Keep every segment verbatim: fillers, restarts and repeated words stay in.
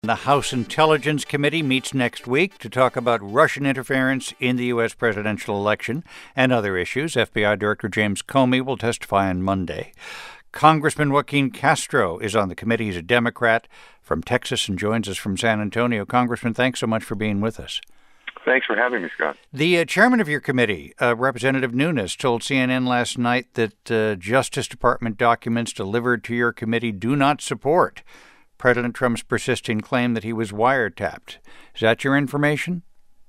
The House Intelligence Committee meets next week to talk about Russian interference in the U S presidential election and other issues. F B I Director James Comey will testify on Monday. Congressman Joaquin Castro is on the committee. He's a Democrat from Texas and joins us from San Antonio. Congressman, thanks so much for being with us. Thanks for having me, Scott. The uh, chairman of your committee, uh, Representative Nunes, told C N N last night that uh, Justice Department documents delivered to your committee do not support President Trump's persisting claim that he was wiretapped. Is that your information?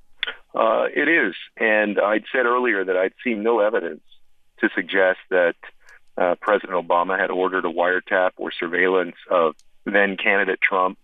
Uh, it is. And I'd said earlier that I'd seen no evidence to suggest that uh, President Obama had ordered a wiretap or surveillance of then-candidate Trump.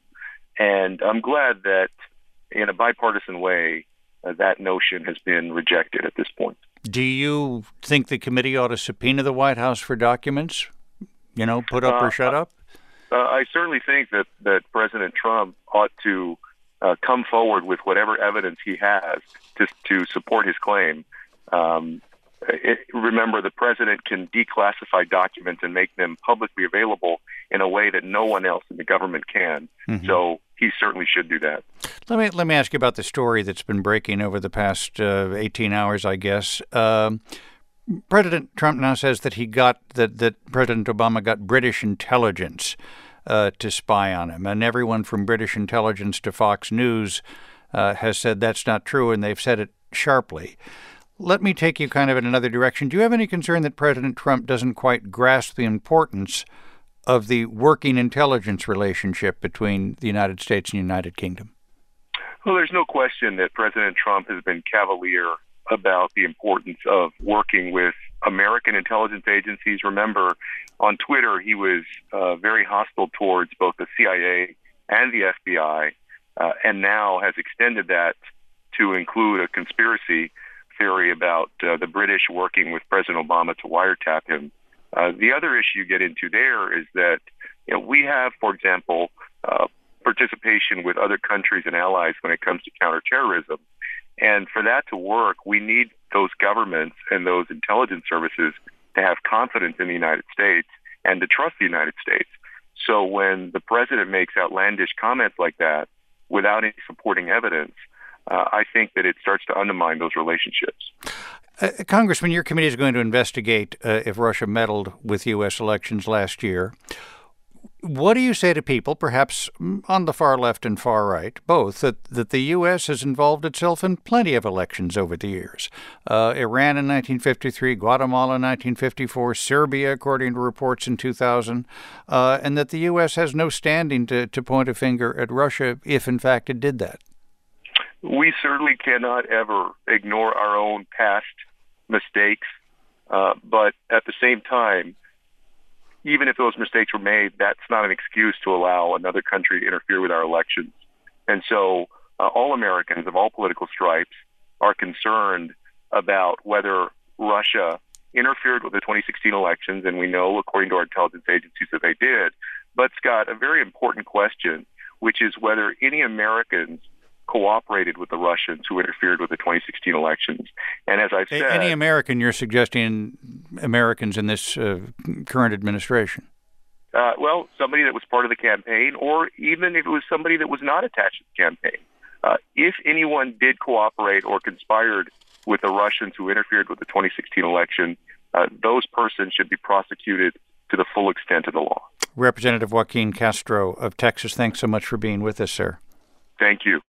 And I'm glad that in a bipartisan way, uh, that notion has been rejected at this point. Do you think the committee ought to subpoena the White House for documents? You know, put up uh, or shut up? Uh, I certainly think that, that President Trump ought to uh, come forward with whatever evidence he has to, to support his claim. Um, it, remember, the president can declassify documents and make them publicly available in a way that no one else in the government can. Mm-hmm. So he certainly should do that. Let me let me ask you about the story that's been breaking over the past uh, eighteen hours, I guess. Um, President Trump now says that he got that, that President Obama got British intelligence uh, to spy on him, and everyone from British intelligence to Fox News uh, has said that's not true, and they've said it sharply. Let me take you kind of in another direction. Do you have any concern that President Trump doesn't quite grasp the importance of the working intelligence relationship between the United States and the United Kingdom? Well, there's no question that President Trump has been cavalier about the importance of working with American intelligence agencies. Remember, on Twitter, he was uh, very hostile towards both the C I A and the F B I, uh, and now has extended that to include a conspiracy theory about uh, the British working with President Obama to wiretap him. Uh, the other issue you get into there is that you know, we have, for example, uh, participation with other countries and allies when it comes to counterterrorism. And for that to work, we need those governments and those intelligence services to have confidence in the United States and to trust the United States. So when the president makes outlandish comments like that without any supporting evidence, uh, I think that it starts to undermine those relationships. Uh, Congressman, your committee is going to investigate uh, if Russia meddled with U S elections last year. What do you say to people, perhaps on the far left and far right, both, that, that the U S has involved itself in plenty of elections over the years? Uh, Iran in nineteen fifty-three, Guatemala in nineteen fifty-four, Serbia, according to reports, in two thousand, uh, and that the U S has no standing to, to point a finger at Russia if, in fact, it did that. We certainly cannot ever ignore our own past mistakes, uh, but at the same time, even if those mistakes were made, that's not an excuse to allow another country to interfere with our elections. And so uh, all Americans of all political stripes are concerned about whether Russia interfered with the twenty sixteen elections, and we know, according to our intelligence agencies, that they did. But, Scott, a very important question, which is whether any Americans cooperated with the Russians who interfered with the twenty sixteen elections. And as I've said... Any American, you're suggesting Americans in this uh, current administration? Uh, well, somebody that was part of the campaign, or even if it was somebody that was not attached to the campaign. Uh, if anyone did cooperate or conspired with the Russians who interfered with the twenty sixteen election, uh, those persons should be prosecuted to the full extent of the law. Representative Joaquin Castro of Texas, thanks so much for being with us, sir. Thank you.